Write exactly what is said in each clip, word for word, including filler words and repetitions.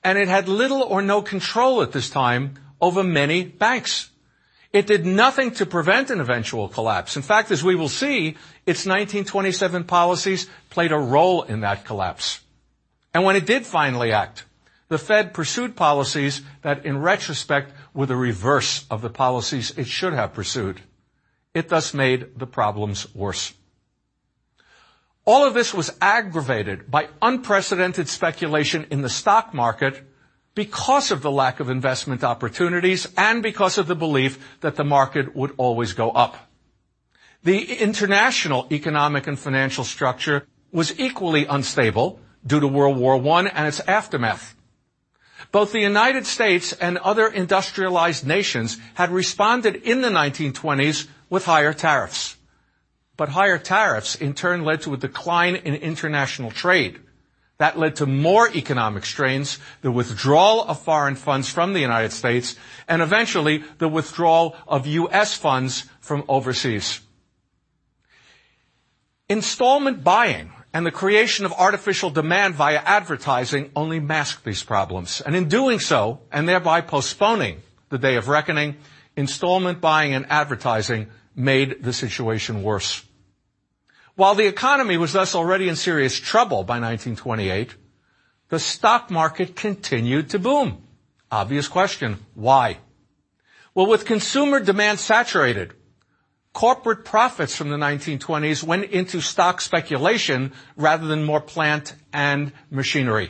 and it had little or no control at this time over many banks. It did nothing to prevent an eventual collapse. In fact, as we will see, its nineteen twenty-seven policies played a role in that collapse. And when it did finally act, the Fed pursued policies that, in retrospect, were the reverse of the policies it should have pursued. It thus made the problems worse. All of this was aggravated by unprecedented speculation in the stock market because of the lack of investment opportunities and because of the belief that the market would always go up. The international economic and financial structure was equally unstable due to World War One and its aftermath. Both the United States and other industrialized nations had responded in the nineteen twenties with higher tariffs. But higher tariffs in turn led to a decline in international trade. That led to more economic strains, the withdrawal of foreign funds from the United States, and eventually the withdrawal of U S funds from overseas. Installment buying and the creation of artificial demand via advertising only masked these problems. And in doing so, and thereby postponing the day of reckoning, installment buying and advertising made the situation worse. While the economy was thus already in serious trouble by nineteen twenty-eight, the stock market continued to boom. Obvious question, why? Well, with consumer demand saturated, corporate profits from the nineteen twenties went into stock speculation rather than more plant and machinery.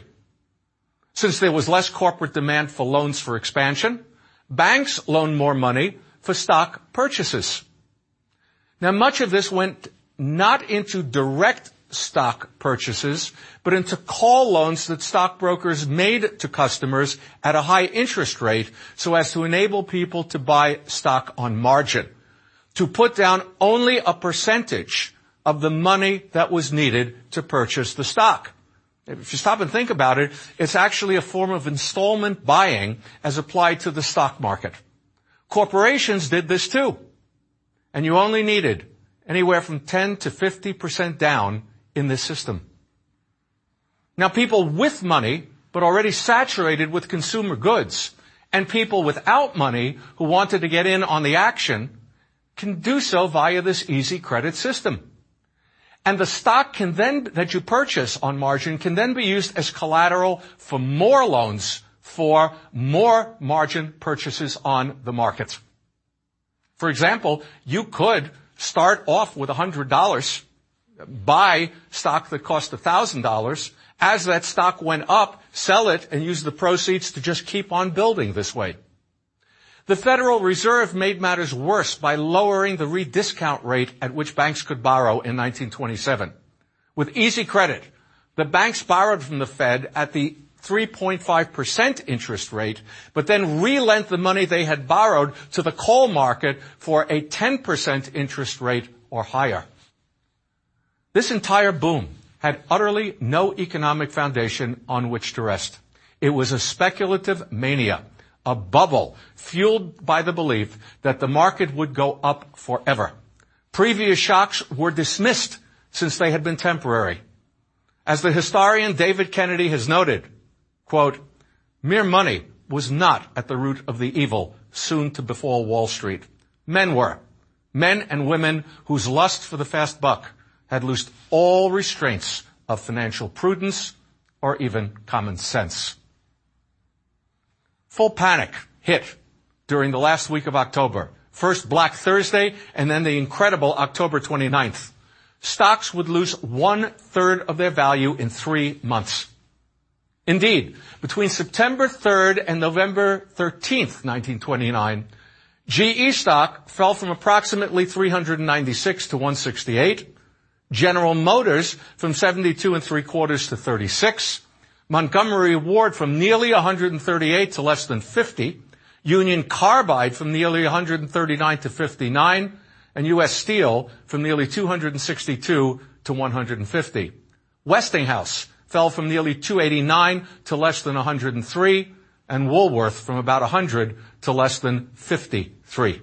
Since there was less corporate demand for loans for expansion, banks loaned more money for stock purchases. Now, much of this went not into direct stock purchases, but into call loans that stockbrokers made to customers at a high interest rate so as to enable people to buy stock on margin, to put down only a percentage of the money that was needed to purchase the stock. If you stop and think about it, it's actually a form of installment buying as applied to the stock market. Corporations did this too. And you only needed anywhere from ten to fifty percent down in this system. Now, people with money, but already saturated with consumer goods, and people without money who wanted to get in on the action can do so via this easy credit system. And the stock can then, that you purchase on margin, can then be used as collateral for more loans for more margin purchases on the market. For example, you could start off with one hundred dollars, buy stock that cost one thousand dollars. As that stock went up, sell it and use the proceeds to just keep on building this way. The Federal Reserve made matters worse by lowering the rediscount rate at which banks could borrow in nineteen twenty-seven. With easy credit, the banks borrowed from the Fed at the three point five percent interest rate, but then relent the money they had borrowed to the call market for a ten percent interest rate or higher. This entire boom had utterly no economic foundation on which to rest. It was a speculative mania, a bubble fueled by the belief that the market would go up forever. Previous shocks were dismissed since they had been temporary. As the historian David Kennedy has noted, quote, mere money was not at the root of the evil soon to befall Wall Street. Men were. Men and women whose lust for the fast buck had loosed all restraints of financial prudence or even common sense. Full panic hit during the last week of October. First Black Thursday and then the incredible October twenty-ninth. Stocks would lose one-third of their value in three months. Indeed, between September third and November thirteenth, nineteen twenty-nine, G E stock fell from approximately three hundred ninety-six to one sixty-eight, General Motors from seventy-two and three quarters to thirty-six, Montgomery Ward from nearly one hundred thirty-eight to less than fifty, Union Carbide from nearly one hundred thirty-nine to fifty-nine, and U S Steel from nearly two hundred sixty-two to one hundred fifty. Westinghouse fell from nearly two eighty-nine to less than one hundred three, and Woolworth from about one hundred to less than fifty-three.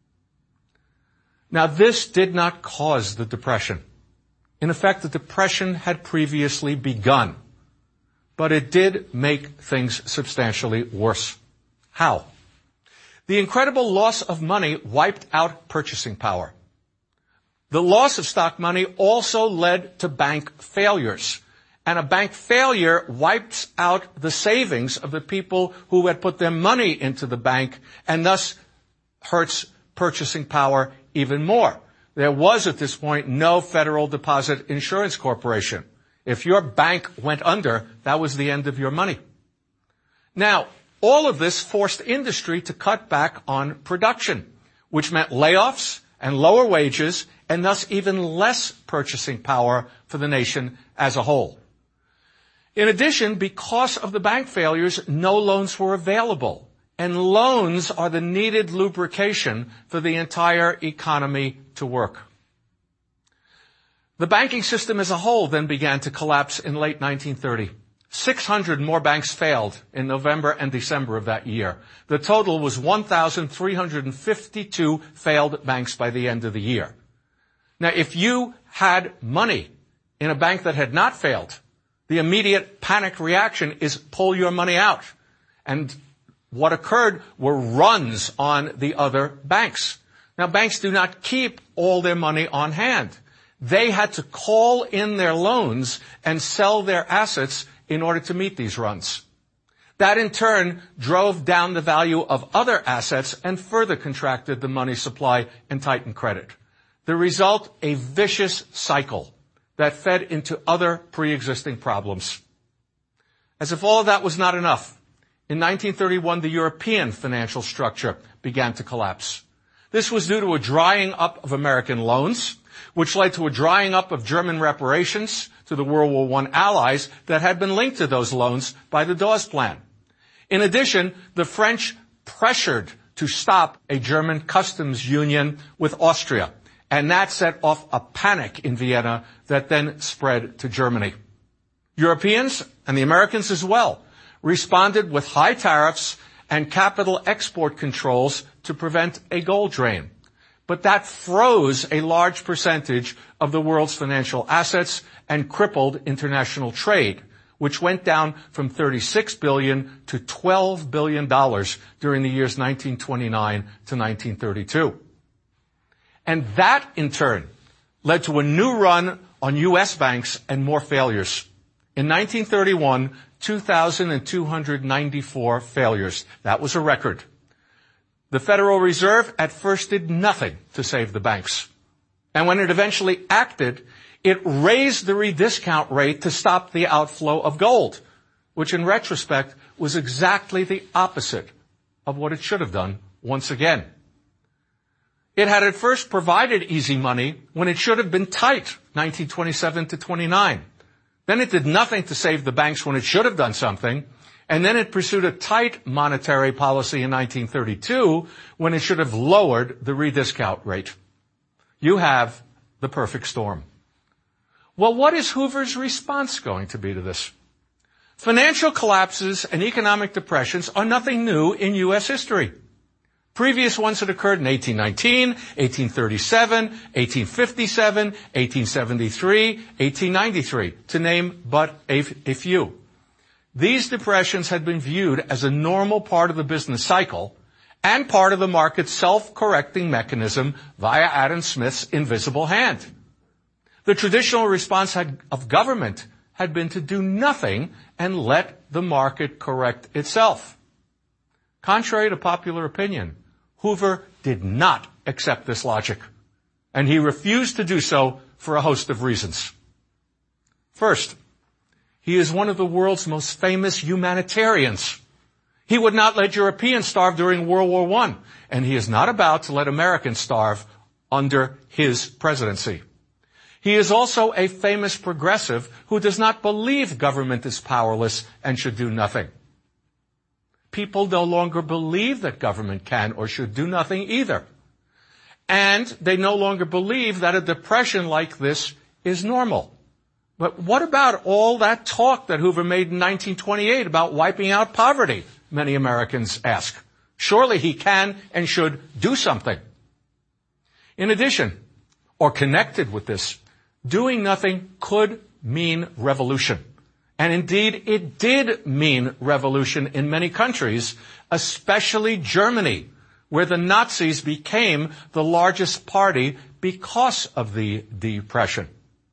Now, this did not cause the Depression. In effect, the Depression had previously begun. but it did make things substantially worse. How? The incredible loss of money wiped out purchasing power. The loss of stock money also led to bank failures. And a bank failure wipes out the savings of the people who had put their money into the bank and thus hurts purchasing power even more. There was at this point no Federal Deposit Insurance Corporation. If your bank went under, that was the end of your money. Now, all of this forced industry to cut back on production, which meant layoffs and lower wages and thus even less purchasing power for the nation as a whole. In addition, because of the bank failures, no loans were available. And loans are the needed lubrication for the entire economy to work. The banking system as a whole then began to collapse in late nineteen thirty. six hundred more banks failed in November and December of that year. The total was one thousand three hundred fifty-two failed banks by the end of the year. Now, if you had money in a bank that had not failed, the immediate panic reaction is pull your money out. And what occurred were runs on the other banks. Now, banks do not keep all their money on hand. They had to call in their loans and sell their assets in order to meet these runs. That, in turn, drove down the value of other assets and further contracted the money supply and tightened credit. The result, a vicious cycle that fed into other pre-existing problems. As if all of that was not enough, in nineteen thirty-one, the European financial structure began to collapse. This was due to a drying up of American loans, which led to a drying up of German reparations to the World War One allies that had been linked to those loans by the Dawes Plan. In addition, the French pressured to stop a German customs union with Austria, and that set off a panic in Vienna that then spread to Germany. Europeans, and the Americans as well, responded with high tariffs and capital export controls to prevent a gold drain. But that froze a large percentage of the world's financial assets and crippled international trade, which went down from thirty-six billion dollars to twelve billion dollars during the years nineteen twenty-nine to nineteen thirty-two. And that, in turn, led to a new run on U S banks and more failures. In nineteen thirty-one, two thousand two hundred ninety-four failures. That was a record. The Federal Reserve at first did nothing to save the banks. And when it eventually acted, it raised the rediscount rate to stop the outflow of gold, which in retrospect was exactly the opposite of what it should have done once again. It had at first provided easy money when it should have been tight, nineteen twenty-seven to twenty-nine. Then it did nothing to save the banks when it should have done something. And then it pursued a tight monetary policy in nineteen thirty-two when it should have lowered the rediscount rate. You have the perfect storm. Well, what is Hoover's response going to be to this? Financial collapses and economic depressions are nothing new in U S history. Previous ones had occurred in eighteen nineteen, eighteen thirty-seven, eighteen fifty-seven, eighteen seventy-three, eighteen ninety-three, to name but a, a few. These depressions had been viewed as a normal part of the business cycle and part of the market's self-correcting mechanism via Adam Smith's invisible hand. The traditional response had, of government had been to do nothing and let the market correct itself. Contrary to popular opinion, Hoover did not accept this logic, and he refused to do so for a host of reasons. First, he is one of the world's most famous humanitarians. He would not let Europeans starve during World War One, and he is not about to let Americans starve under his presidency. He is also a famous progressive who does not believe government is powerless and should do nothing. People no longer believe that government can or should do nothing either. And they no longer believe that a depression like this is normal. But what about all that talk that Hoover made in nineteen twenty-eight about wiping out poverty? Many Americans ask. Surely he can and should do something. In addition, or connected with this, doing nothing could mean revolution. And indeed, it did mean revolution in many countries, especially Germany, where the Nazis became the largest party because of the Depression.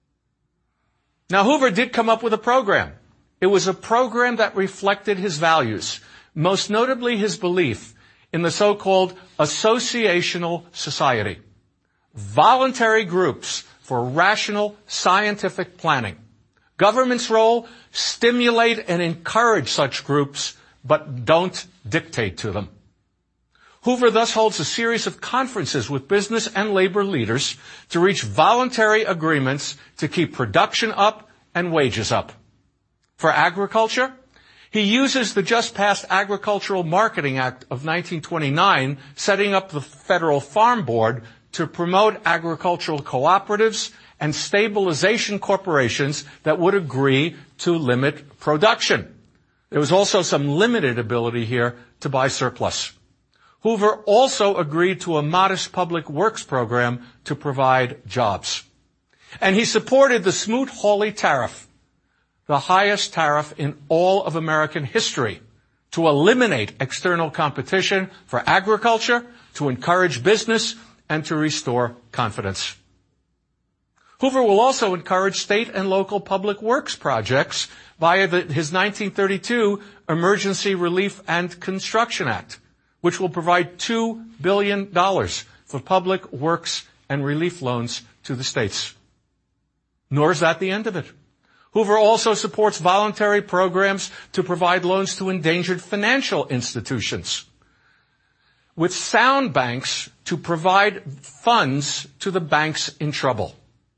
Now, Hoover did come up with a program. It was a program that reflected his values, most notably his belief in the so-called associational society, voluntary groups for rational scientific planning. Government's role, stimulate and encourage such groups, but don't dictate to them. Hoover thus holds a series of conferences with business and labor leaders to reach voluntary agreements to keep production up and wages up. For agriculture, he uses the just-passed Agricultural Marketing Act of nineteen twenty-nine, setting up the Federal Farm Board to promote agricultural cooperatives and stabilization corporations that would agree to limit production. There was also some limited ability here to buy surplus. Hoover also agreed to a modest public works program to provide jobs. And he supported the Smoot-Hawley tariff, the highest tariff in all of American history, to eliminate external competition for agriculture, to encourage business, and to restore confidence. Hoover will also encourage state and local public works projects via the, his nineteen thirty-two Emergency Relief and Construction Act, which will provide two billion dollars for public works and relief loans to the states. Nor is that the end of it. Hoover also supports voluntary programs to provide loans to endangered financial institutions, with sound banks to provide funds to the banks in trouble.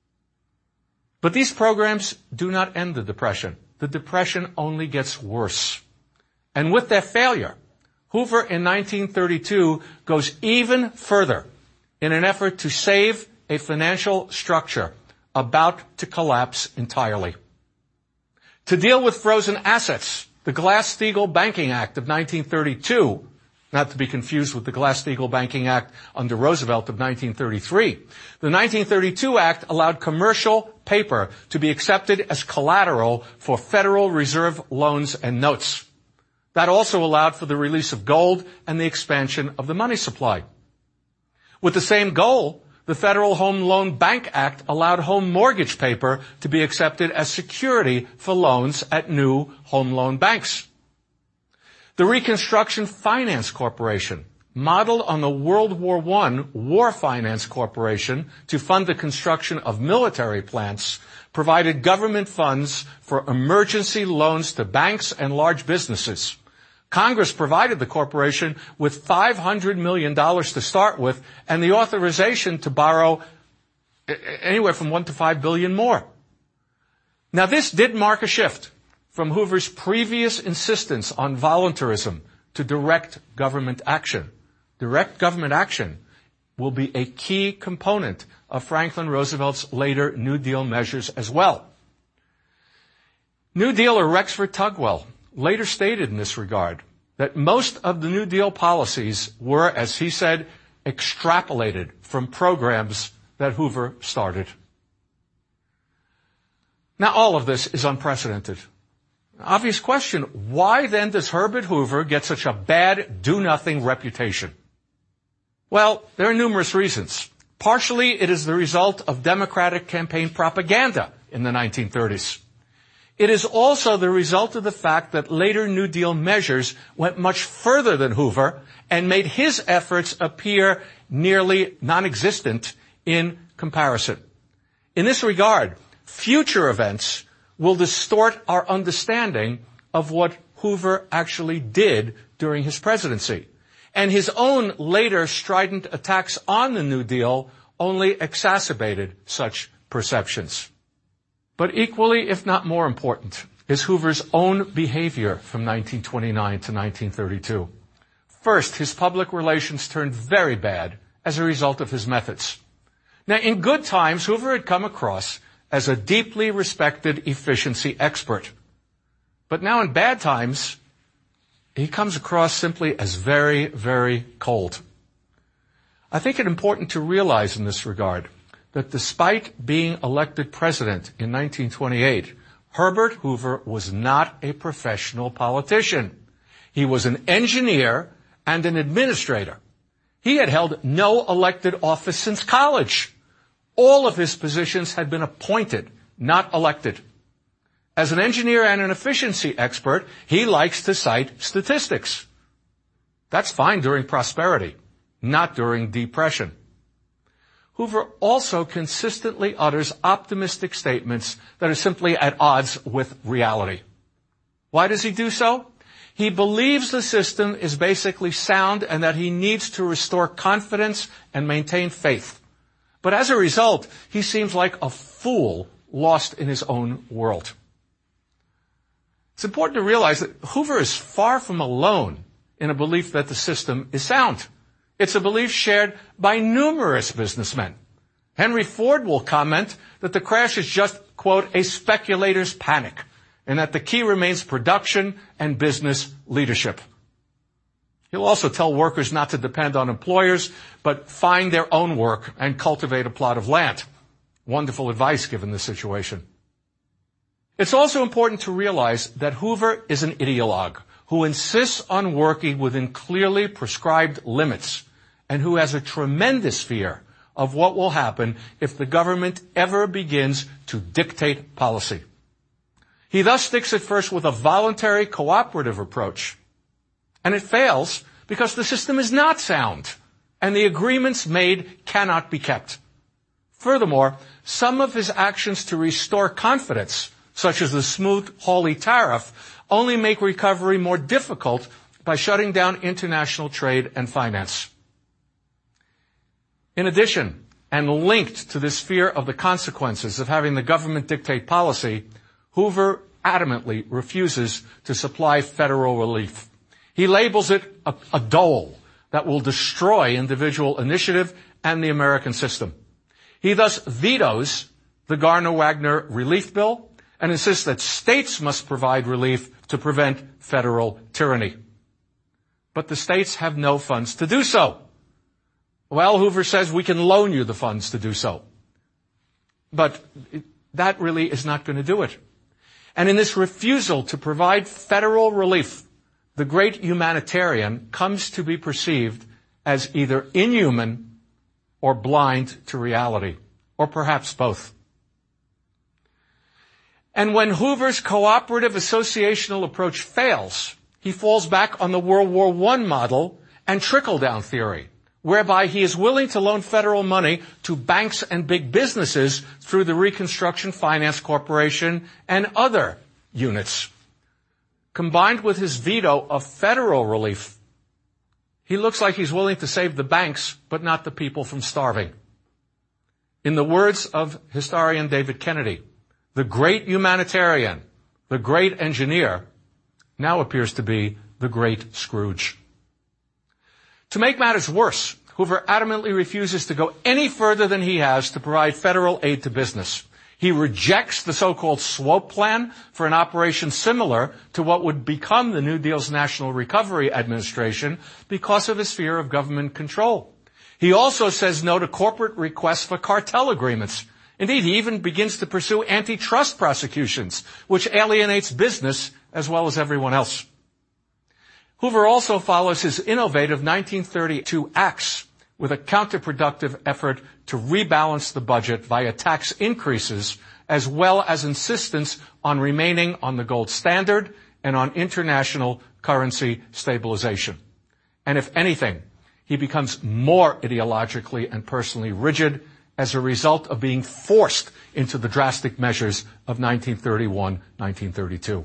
But these programs do not end the Depression. The Depression only gets worse. And with their failure, Hoover in nineteen thirty-two goes even further in an effort to save a financial structure about to collapse entirely. To deal with frozen assets, the Glass-Steagall Banking Act of nineteen thirty-two, not to be confused with the Glass-Steagall Banking Act under Roosevelt of nineteen thirty-three. The nineteen thirty-two Act allowed commercial paper to be accepted as collateral for Federal Reserve loans and notes. That also allowed for the release of gold and the expansion of the money supply. With the same goal, the Federal Home Loan Bank Act allowed home mortgage paper to be accepted as security for loans at new home loan banks. The Reconstruction Finance Corporation, modeled on the World War One War Finance Corporation to fund the construction of military plants, provided government funds for emergency loans to banks and large businesses. Congress provided the corporation with five hundred million dollars to start with and the authorization to borrow anywhere from one to five billion more. Now, this did mark a shift from Hoover's previous insistence on voluntarism to direct government action. Direct government action will be a key component of Franklin Roosevelt's later New Deal measures as well. New Dealer Rexford Tugwell later stated in this regard that most of the New Deal policies were, as he said, extrapolated from programs that Hoover started. Now, all of this is unprecedented. Obvious question, why then does Herbert Hoover get such a bad do-nothing reputation? Well, there are numerous reasons. Partially, it is the result of Democratic campaign propaganda in the nineteen thirties. It is also the result of the fact that later New Deal measures went much further than Hoover and made his efforts appear nearly non-existent in comparison. In this regard, future events will distort our understanding of what Hoover actually did during his presidency. And his own later strident attacks on the New Deal only exacerbated such perceptions. But equally, if not more important, is Hoover's own behavior from nineteen twenty-nine to nineteen thirty-two. First, his public relations turned very bad as a result of his methods. Now, in good times, Hoover had come across as a deeply respected efficiency expert. But now in bad times, he comes across simply as very, very cold. I think it important to realize in this regard that despite being elected president in nineteen twenty-eight Herbert Hoover was not a professional politician. He was an engineer and an administrator. He had held no elected office since college. All of his positions had been appointed, not elected. As an engineer and an efficiency expert, he likes to cite statistics. That's fine during prosperity, not during depression. Hoover also consistently utters optimistic statements that are simply at odds with reality. Why does he do so? He believes the system is basically sound and that he needs to restore confidence and maintain faith. But as a result, he seems like a fool lost in his own world. It's important to realize that Hoover is far from alone in a belief that the system is sound. It's a belief shared by numerous businessmen. Henry Ford will comment that the crash is just, quote, a speculator's panic, and that the key remains production and business leadership. He'll also tell workers not to depend on employers, but find their own work and cultivate a plot of land. Wonderful advice given the situation. It's also important to realize that Hoover is an ideologue who insists on working within clearly prescribed limits and who has a tremendous fear of what will happen if the government ever begins to dictate policy. He thus sticks at first with a voluntary cooperative approach. And it fails because the system is not sound and the agreements made cannot be kept. Furthermore, some of his actions to restore confidence, such as the Smoot-Hawley tariff, only make recovery more difficult by shutting down international trade and finance. In addition, and linked to this fear of the consequences of having the government dictate policy, Hoover adamantly refuses to supply federal relief. He labels it a, a dole that will destroy individual initiative and the American system. He thus vetoes the Garner-Wagner relief bill and insists that states must provide relief to prevent federal tyranny. But the states have no funds to do so. Well, Hoover says we can loan you the funds to do so. But that really is not going to do it. And in this refusal to provide federal relief, the great humanitarian comes to be perceived as either inhuman or blind to reality, or perhaps both. And when Hoover's cooperative associational approach fails, he falls back on the World War One model and trickle-down theory, whereby he is willing to loan federal money to banks and big businesses through the Reconstruction Finance Corporation and other units. Combined with his veto of federal relief, he looks like he's willing to save the banks, but not the people from starving. In the words of historian David Kennedy, the great humanitarian, the great engineer, now appears to be the great Scrooge. To make matters worse, Hoover adamantly refuses to go any further than he has to provide federal aid to business. He rejects the so-called SWOPE plan for an operation similar to what would become the New Deal's National Recovery Administration because of his fear of government control. He also says no to corporate requests for cartel agreements. Indeed, he even begins to pursue antitrust prosecutions, which alienates business as well as everyone else. Hoover also follows his innovative nineteen thirty-two acts with a counterproductive effort to rebalance the budget via tax increases, as well as insistence on remaining on the gold standard and on international currency stabilization. And if anything, he becomes more ideologically and personally rigid as a result of being forced into the drastic measures of nineteen thirty-one, nineteen thirty-two.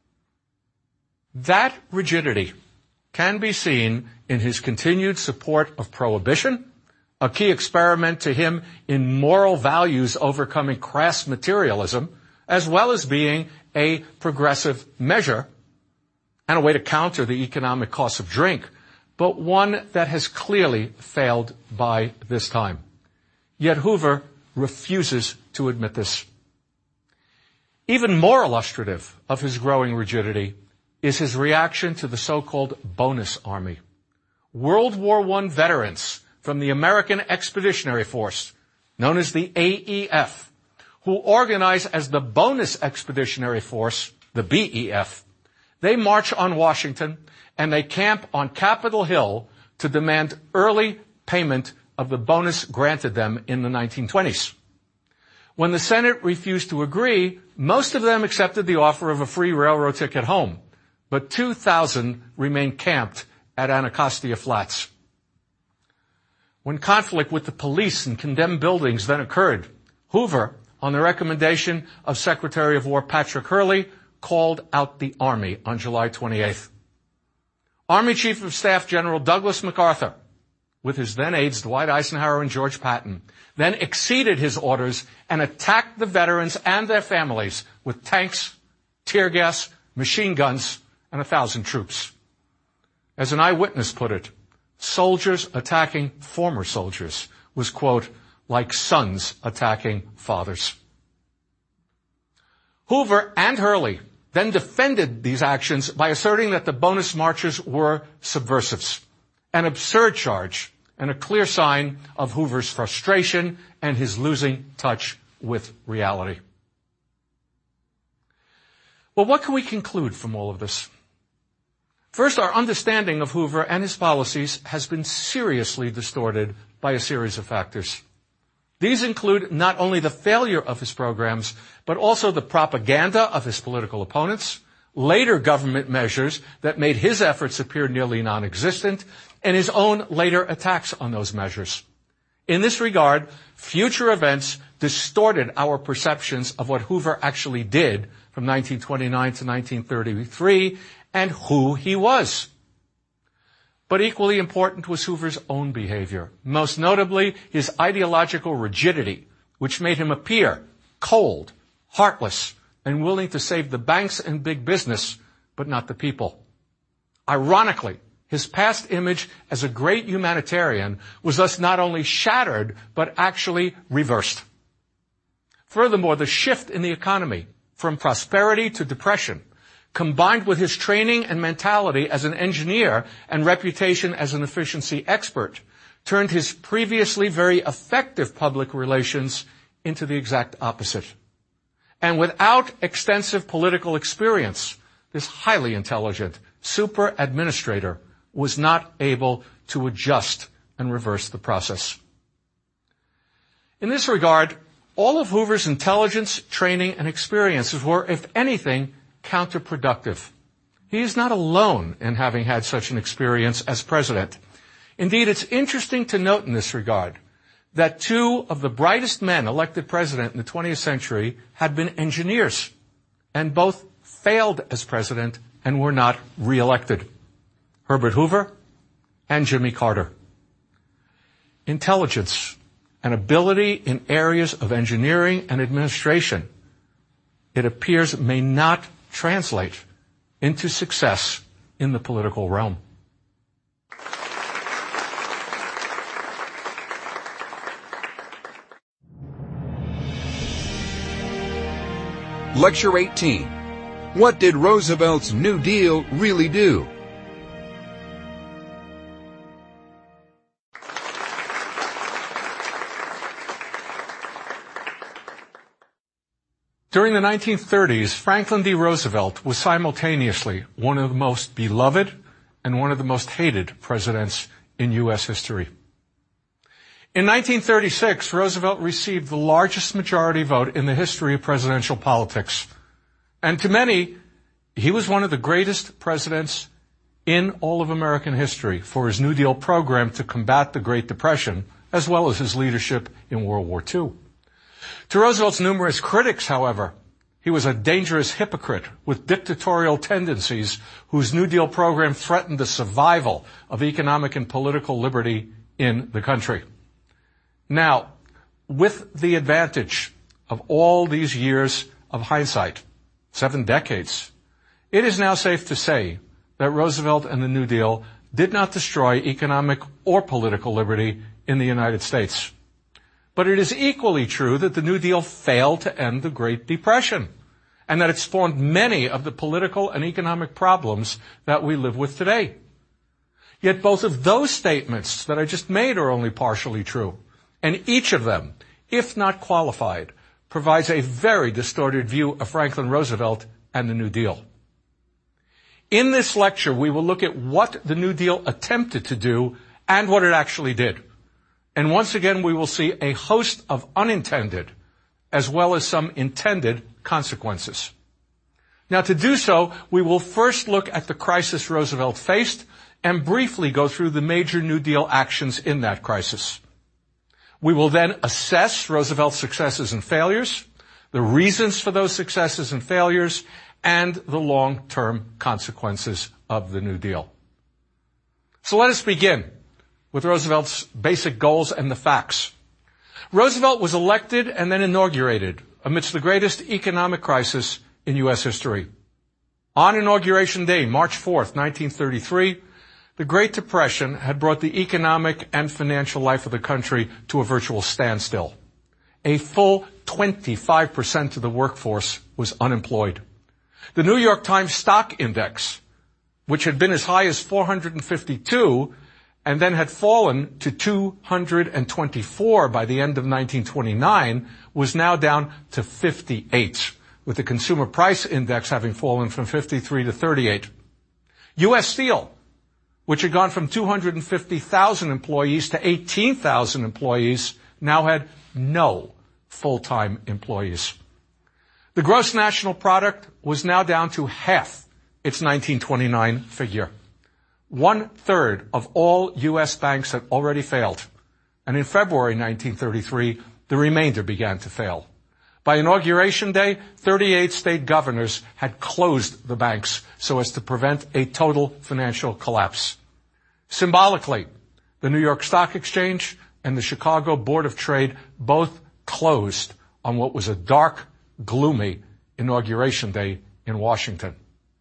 That rigidity can be seen in his continued support of prohibition, a key experiment to him in moral values overcoming crass materialism, as well as being a progressive measure and a way to counter the economic cost of drink, but one that has clearly failed by this time. Yet Hoover refuses to admit this. Even more illustrative of his growing rigidity is his reaction to the so-called bonus army. World War One veterans from the American Expeditionary Force, known as the A E F, who organize as the Bonus Expeditionary Force, the B E F. They march on Washington and they camp on Capitol Hill to demand early payment of the bonus granted them in the nineteen twenties. When the Senate refused to agree, most of them accepted the offer of a free railroad ticket home, but two thousand remained camped at Anacostia Flats. When conflict with the police in condemned buildings then occurred, Hoover, on the recommendation of Secretary of War Patrick Hurley, called out the Army on July twenty-eighth. Army Chief of Staff General Douglas MacArthur, with his then aides Dwight Eisenhower and George Patton, then exceeded his orders and attacked the veterans and their families with tanks, tear gas, machine guns, and a thousand troops. As an eyewitness put it, soldiers attacking former soldiers was, quote, like sons attacking fathers. Hoover and Hurley then defended these actions by asserting that the bonus marchers were subversives, an absurd charge and a clear sign of Hoover's frustration and his losing touch with reality. Well, what can we conclude from all of this? First, our understanding of Hoover and his policies has been seriously distorted by a series of factors. These include not only the failure of his programs, but also the propaganda of his political opponents, later government measures that made his efforts appear nearly non-existent, and his own later attacks on those measures. In this regard, future events distorted our perceptions of what Hoover actually did from nineteen twenty-nine to nineteen thirty-three and who he was. But equally important was Hoover's own behavior, most notably his ideological rigidity, which made him appear cold, heartless, and willing to save the banks and big business, but not the people. Ironically, his past image as a great humanitarian was thus not only shattered, but actually reversed. Furthermore, the shift in the economy from prosperity to depression, combined with his training and mentality as an engineer and reputation as an efficiency expert, turned his previously very effective public relations into the exact opposite. And without extensive political experience, this highly intelligent super administrator was not able to adjust and reverse the process. In this regard, all of Hoover's intelligence, training, and experiences were, if anything, counterproductive. He is not alone in having had such an experience as president. Indeed, it's interesting to note in this regard that two of the brightest men elected president in the twentieth century had been engineers, and both failed as president and were not reelected. Herbert Hoover and Jimmy Carter. Intelligence and ability in areas of engineering and administration, it appears, may not translate into success in the political realm. Lecture eighteen. What did Roosevelt's New Deal really do? During the nineteen thirties, Franklin D. Roosevelt was simultaneously one of the most beloved and one of the most hated presidents in U S history. In nineteen thirty-six, Roosevelt received the largest majority vote in the history of presidential politics. And to many, he was one of the greatest presidents in all of American history for his New Deal program to combat the Great Depression, as well as his leadership in World War Two. To Roosevelt's numerous critics, however, he was a dangerous hypocrite with dictatorial tendencies whose New Deal program threatened the survival of economic and political liberty in the country. Now, with the advantage of all these years of hindsight, seven decades, it is now safe to say that Roosevelt and the New Deal did not destroy economic or political liberty in the United States. But it is equally true that the New Deal failed to end the Great Depression, and that it spawned many of the political and economic problems that we live with today. Yet both of those statements that I just made are only partially true, and each of them, if not qualified, provides a very distorted view of Franklin Roosevelt and the New Deal. In this lecture, we will look at what the New Deal attempted to do and what it actually did. And once again, we will see a host of unintended as well as some intended consequences. Now, to do so, we will first look at the crisis Roosevelt faced and briefly go through the major New Deal actions in that crisis. We will then assess Roosevelt's successes and failures, the reasons for those successes and failures, and the long-term consequences of the New Deal. So let us begin with Roosevelt's basic goals and the facts. Roosevelt was elected and then inaugurated amidst the greatest economic crisis in U S history. On Inauguration Day, March fourth, nineteen thirty-three, the Great Depression had brought the economic and financial life of the country to a virtual standstill. A full twenty-five percent of the workforce was unemployed. The New York Times Stock Index, which had been as high as four hundred fifty-two and then had fallen to two hundred twenty-four by the end of nineteen twenty-nine, was now down to fifty-eight, with the Consumer Price Index having fallen from fifty-three to thirty-eight. U S Steel, which had gone from two hundred fifty thousand employees to eighteen thousand employees, now had no full-time employees. The gross national product was now down to half its nineteen twenty-nine figure. One-third of all U S banks had already failed, and in February nineteen thirty-three, the remainder began to fail. By Inauguration Day, thirty-eight state governors had closed the banks so as to prevent a total financial collapse. Symbolically, the New York Stock Exchange and the Chicago Board of Trade both closed on what was a dark, gloomy Inauguration Day in Washington.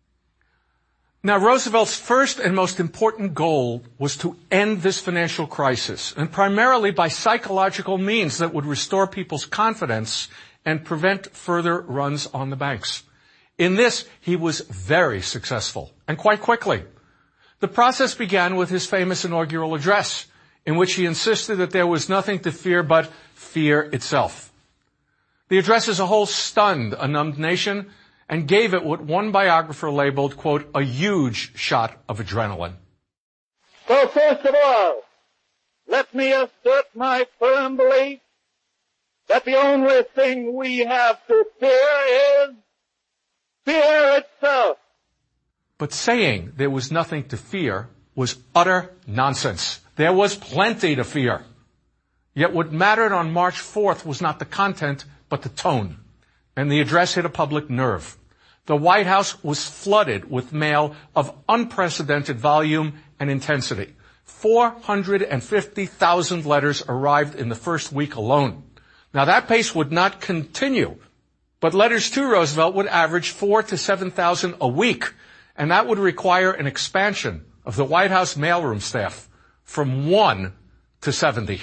Now, Roosevelt's first and most important goal was to end this financial crisis, and primarily by psychological means that would restore people's confidence and prevent further runs on the banks. In this, he was very successful, and quite quickly. The process began with his famous inaugural address, in which he insisted that there was nothing to fear but fear itself. The address as a whole stunned a numbed nation and gave it what one biographer labeled, quote, a huge shot of adrenaline. So first of all, let me assert my firm belief that the only thing we have to fear is fear itself. But saying there was nothing to fear was utter nonsense. There was plenty to fear. Yet what mattered on March fourth was not the content, but the tone. And the address hit a public nerve. The White House was flooded with mail of unprecedented volume and intensity. four hundred fifty thousand letters arrived in the first week alone. Now that pace would not continue, but letters to Roosevelt would average four to seven thousand a week, and that would require an expansion of the White House mailroom staff from one to seventy.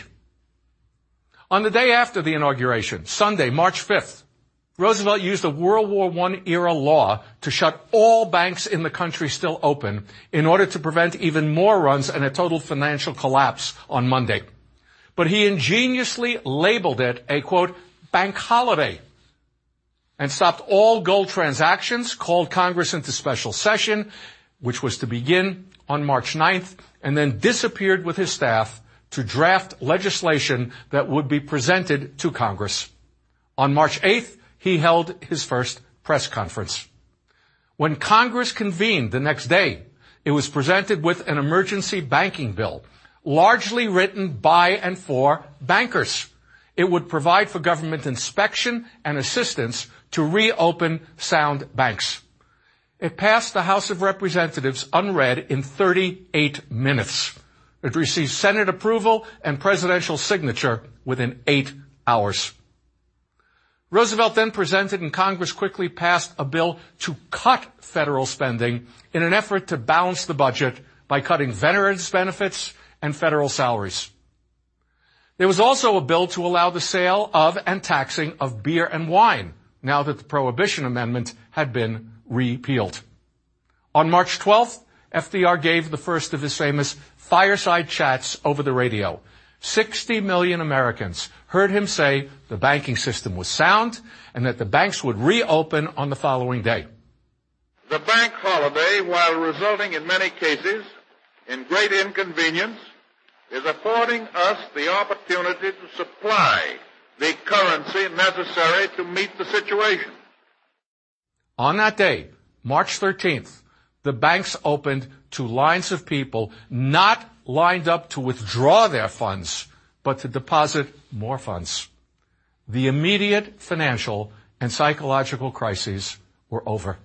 On the day after the inauguration, Sunday, March fifth, Roosevelt used a World War One era law to shut all banks in the country still open in order to prevent even more runs and a total financial collapse on Monday. But he ingeniously labeled it a, quote, bank holiday and stopped all gold transactions, called Congress into special session, which was to begin on March ninth, and then disappeared with his staff to draft legislation that would be presented to Congress. On March eighth, he held his first press conference. When Congress convened the next day, it was presented with an emergency banking bill, largely written by and for bankers. It would provide for government inspection and assistance to reopen sound banks. It passed the House of Representatives unread in thirty-eight minutes. It received Senate approval and presidential signature within eight hours. Roosevelt then presented and Congress quickly passed a bill to cut federal spending in an effort to balance the budget by cutting veterans' benefits and federal salaries. There was also a bill to allow the sale of and taxing of beer and wine, now that the Prohibition Amendment had been repealed. On March twelfth, F D R gave the first of his famous fireside chats over the radio, sixty million Americans heard him say the banking system was sound and that the banks would reopen on the following day. The bank holiday, while resulting in many cases in great inconvenience, is affording us the opportunity to supply the currency necessary to meet the situation. On that day, March thirteenth, the banks opened to lines of people not lined up to withdraw their funds, but to deposit more funds. The immediate financial and psychological crises were over.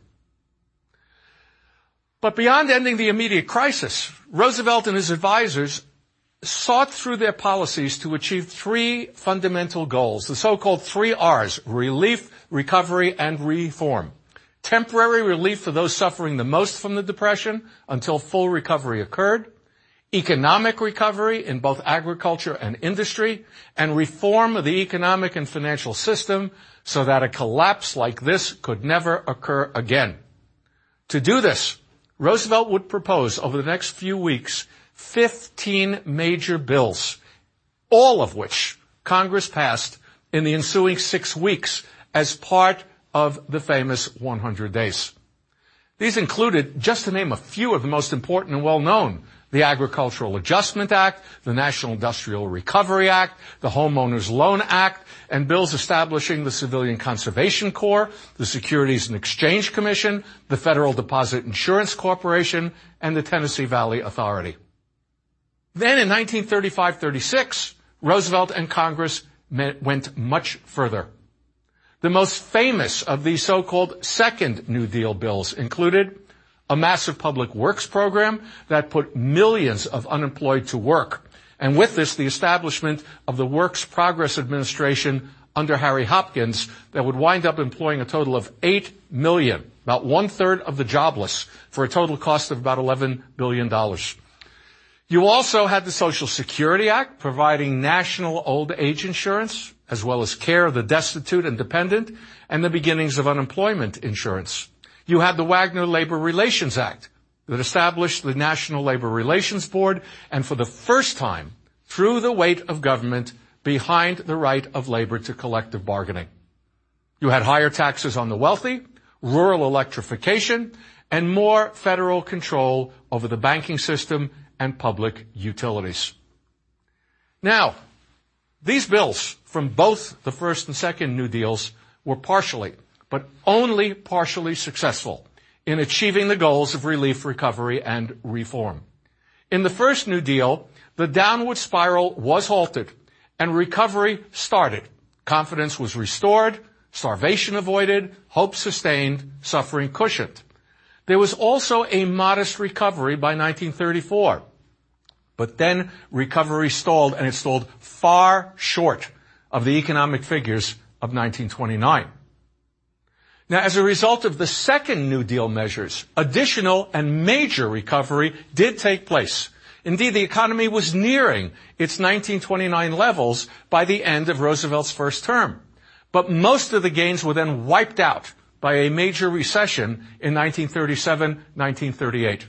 But beyond ending the immediate crisis, Roosevelt and his advisors sought through their policies to achieve three fundamental goals, the so-called three R's: relief, recovery, and reform. Temporary relief for those suffering the most from the Depression until full recovery occurred, economic recovery in both agriculture and industry, and reform of the economic and financial system so that a collapse like this could never occur again. To do this, Roosevelt would propose over the next few weeks fifteen major bills, all of which Congress passed in the ensuing six weeks as part of the famous one hundred days. These included, just to name a few of the most important and well-known, the Agricultural Adjustment Act, the National Industrial Recovery Act, the Homeowners Loan Act, and bills establishing the Civilian Conservation Corps, the Securities and Exchange Commission, the Federal Deposit Insurance Corporation, and the Tennessee Valley Authority. Then in nineteen thirty-five thirty-six, Roosevelt and Congress went much further. The most famous of these so-called Second New Deal bills included a massive public works program that put millions of unemployed to work, and with this, the establishment of the Works Progress Administration under Harry Hopkins that would wind up employing a total of eight million, about one-third of the jobless, for a total cost of about eleven billion dollars. You also had the Social Security Act, providing national old age insurance, as well as care of the destitute and dependent, and the beginnings of unemployment insurance. You had the Wagner Labor Relations Act that established the National Labor Relations Board, and for the first time, threw the weight of government behind the right of labor to collective bargaining. You had higher taxes on the wealthy, rural electrification, and more federal control over the banking system and public utilities. Now, these bills from both the first and second New Deals were partially, but only partially successful in achieving the goals of relief, recovery, and reform. In the first New Deal, the downward spiral was halted and recovery started. Confidence was restored, starvation avoided, hope sustained, suffering cushioned. There was also a modest recovery by nineteen thirty-four. But then recovery stalled, and it stalled far short of the economic figures of nineteen twenty-nine. Now, as a result of the second New Deal measures, additional and major recovery did take place. Indeed, the economy was nearing its nineteen twenty-nine levels by the end of Roosevelt's first term. But most of the gains were then wiped out by a major recession in nineteen thirty-seven nineteen thirty-eight.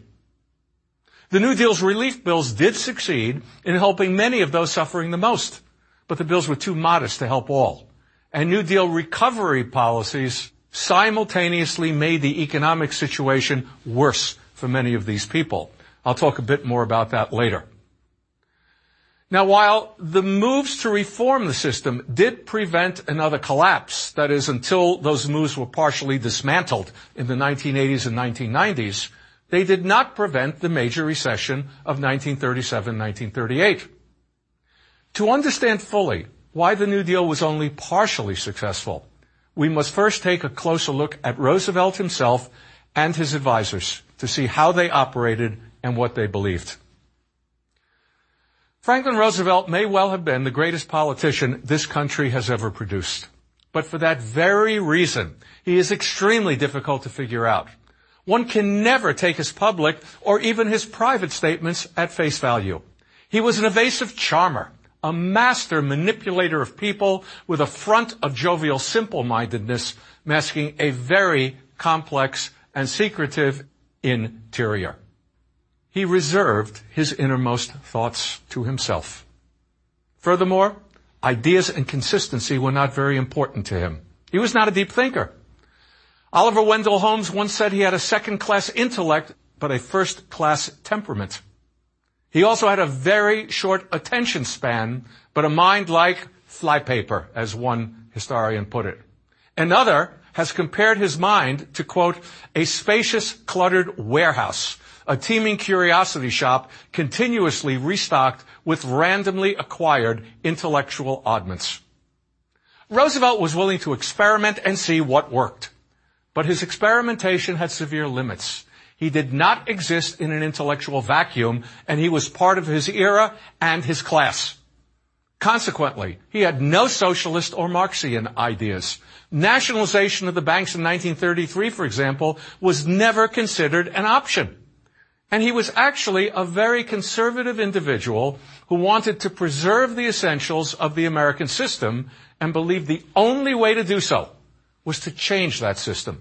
The New Deal's relief bills did succeed in helping many of those suffering the most, but the bills were too modest to help all. And New Deal recovery policies simultaneously made the economic situation worse for many of these people. I'll talk a bit more about that later. Now, while the moves to reform the system did prevent another collapse, that is, until those moves were partially dismantled in the nineteen eighties and nineteen nineties, they did not prevent the major recession of nineteen thirty-seven nineteen thirty-eight. To understand fully why the New Deal was only partially successful, we must first take a closer look at Roosevelt himself and his advisors to see how they operated and what they believed. Franklin Roosevelt may well have been the greatest politician this country has ever produced. But for that very reason, he is extremely difficult to figure out. One can never take his public or even his private statements at face value. He was an evasive charmer, a master manipulator of people with a front of jovial simple-mindedness, masking a very complex and secretive interior. He reserved his innermost thoughts to himself. Furthermore, ideas and consistency were not very important to him. He was not a deep thinker. Oliver Wendell Holmes once said he had a second-class intellect, but a first-class temperament. He also had a very short attention span, but a mind like flypaper, as one historian put it. Another has compared his mind to, quote, a spacious, cluttered warehouse, a teeming curiosity shop continuously restocked with randomly acquired intellectual oddments. Roosevelt was willing to experiment and see what worked. But his experimentation had severe limits. He did not exist in an intellectual vacuum, and he was part of his era and his class. Consequently, he had no socialist or Marxian ideas. Nationalization of the banks in nineteen thirty-three, for example, was never considered an option. And he was actually a very conservative individual who wanted to preserve the essentials of the American system and believed the only way to do so was to change that system.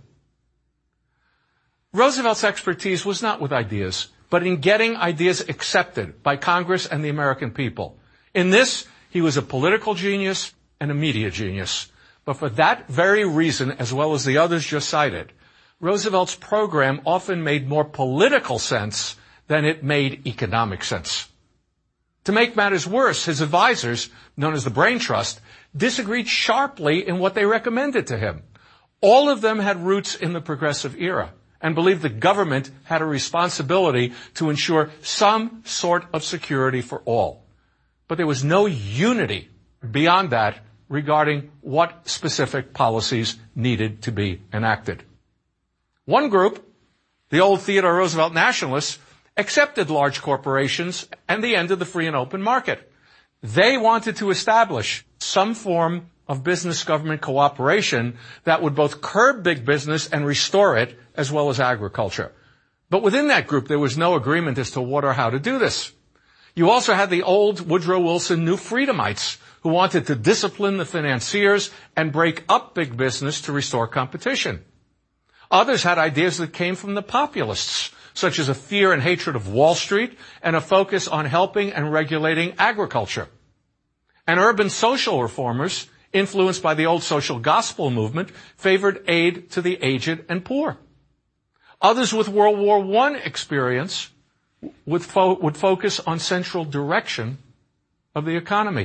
Roosevelt's expertise was not with ideas, but in getting ideas accepted by Congress and the American people. In this, he was a political genius and a media genius. But for that very reason, as well as the others just cited, Roosevelt's program often made more political sense than it made economic sense. To make matters worse, his advisors, known as the Brain Trust, disagreed sharply in what they recommended to him. All of them had roots in the progressive era and believed the government had a responsibility to ensure some sort of security for all. But there was no unity beyond that regarding what specific policies needed to be enacted. One group, the old Theodore Roosevelt nationalists, accepted large corporations and the end of the free and open market. They wanted to establish some form of business-government cooperation that would both curb big business and restore it, as well as agriculture. But within that group, there was no agreement as to what or how to do this. You also had the old Woodrow Wilson New Freedomites, who wanted to discipline the financiers and break up big business to restore competition. Others had ideas that came from the populists, such as a fear and hatred of Wall Street and a focus on helping and regulating agriculture. And urban social reformers, influenced by the old social gospel movement, favored aid to the aged and poor. Others with World War One experience would, fo- would focus on central direction of the economy.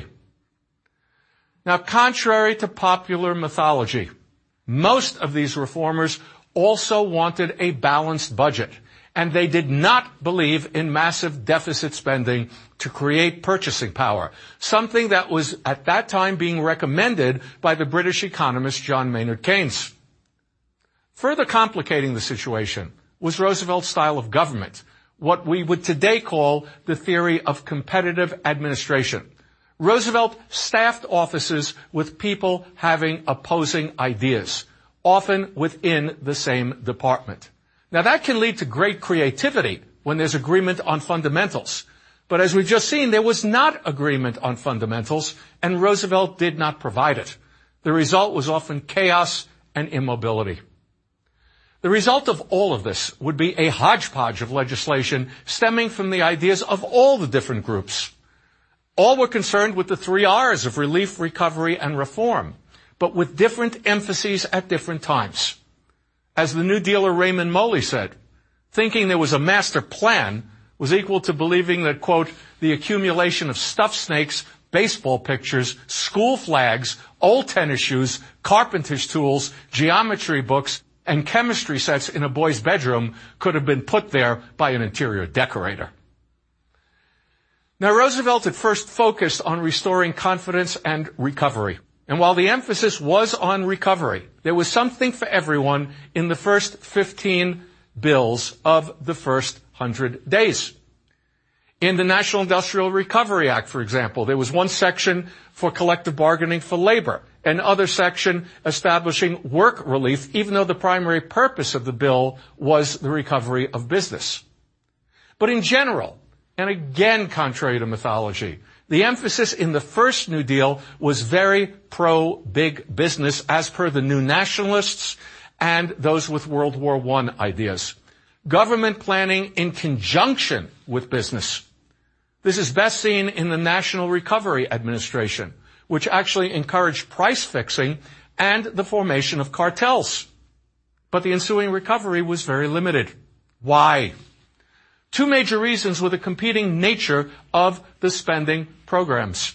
Now, contrary to popular mythology, most of these reformers also wanted a balanced budget, and they did not believe in massive deficit spending to create purchasing power, something that was at that time being recommended by the British economist John Maynard Keynes. Further complicating the situation was Roosevelt's style of government, what we would today call the theory of competitive administration. Roosevelt staffed offices with people having opposing ideas, often within the same department. Now, that can lead to great creativity when there's agreement on fundamentals. But as we've just seen, there was not agreement on fundamentals, and Roosevelt did not provide it. The result was often chaos and immobility. The result of all of this would be a hodgepodge of legislation stemming from the ideas of all the different groups. All were concerned with the three R's of relief, recovery, and reform, but with different emphases at different times. As the New Dealer Raymond Moley said, thinking there was a master plan was equal to believing that, quote, the accumulation of stuffed snakes, baseball pictures, school flags, old tennis shoes, carpenter's tools, geometry books, and chemistry sets in a boy's bedroom could have been put there by an interior decorator. Now, Roosevelt at first focused on restoring confidence and recovery. And while the emphasis was on recovery, there was something for everyone in the first fifteen bills of the first hundred days. In the National Industrial Recovery Act, for example, there was one section for collective bargaining for labor, another section establishing work relief, even though the primary purpose of the bill was the recovery of business. But in general, and again contrary to mythology, the emphasis in the first New Deal was very pro-big business, as per the New Nationalists and those with World War One ideas. Government planning in conjunction with business. This is best seen in the National Recovery Administration, which actually encouraged price fixing and the formation of cartels. But the ensuing recovery was very limited. Why? Two major reasons were the competing nature of the spending programs.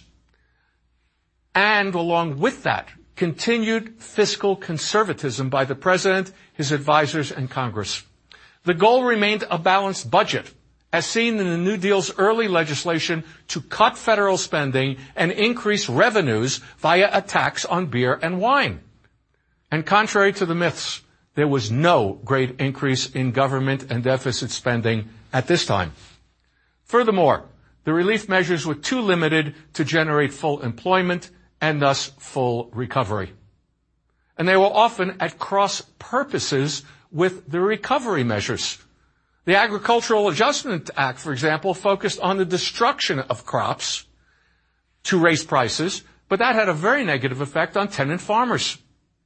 And along with that, continued fiscal conservatism by the President, his advisors, and Congress. The goal remained a balanced budget, as seen in the New Deal's early legislation to cut federal spending and increase revenues via a tax on beer and wine. And contrary to the myths, there was no great increase in government and deficit spending at this time. Furthermore, the relief measures were too limited to generate full employment and thus full recovery. And they were often at cross purposes with the recovery measures. The Agricultural Adjustment Act, for example, focused on the destruction of crops to raise prices, but that had a very negative effect on tenant farmers.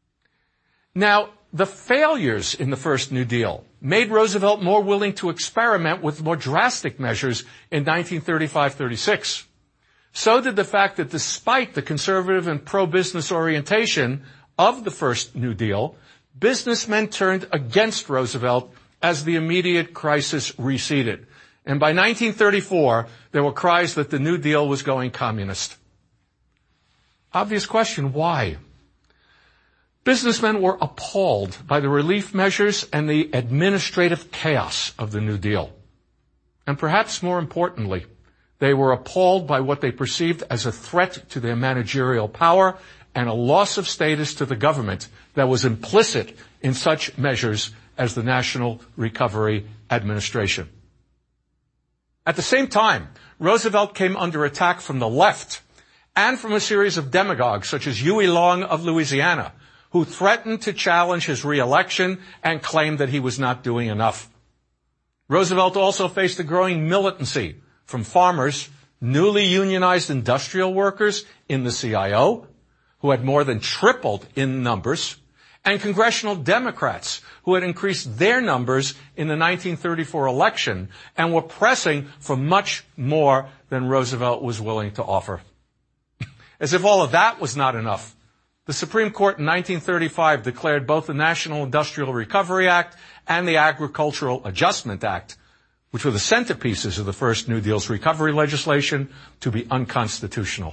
Now, the failures in the first New Deal made Roosevelt more willing to experiment with more drastic measures in nineteen thirty-five thirty-six. So did the fact that despite the conservative and pro-business orientation of the first New Deal, businessmen turned against Roosevelt as the immediate crisis receded. And by nineteen thirty-four, there were cries that the New Deal was going communist. Obvious question, why? Businessmen were appalled by the relief measures and the administrative chaos of the New Deal. And perhaps more importantly, they were appalled by what they perceived as a threat to their managerial power and a loss of status to the government that was implicit in such measures as the National Recovery Administration. At the same time, Roosevelt came under attack from the left and from a series of demagogues such as Huey Long of Louisiana, who threatened to challenge his re-election and claimed that he was not doing enough. Roosevelt also faced a growing militancy from farmers, newly unionized industrial workers in the C I O, who had more than tripled in numbers, and congressional Democrats who had increased their numbers in the nineteen thirty-four election and were pressing for much more than Roosevelt was willing to offer. As if all of that was not enough, the Supreme Court in nineteen thirty-five declared both the National Industrial Recovery Act and the Agricultural Adjustment Act, which were the centerpieces of the first New Deal's recovery legislation, to be unconstitutional.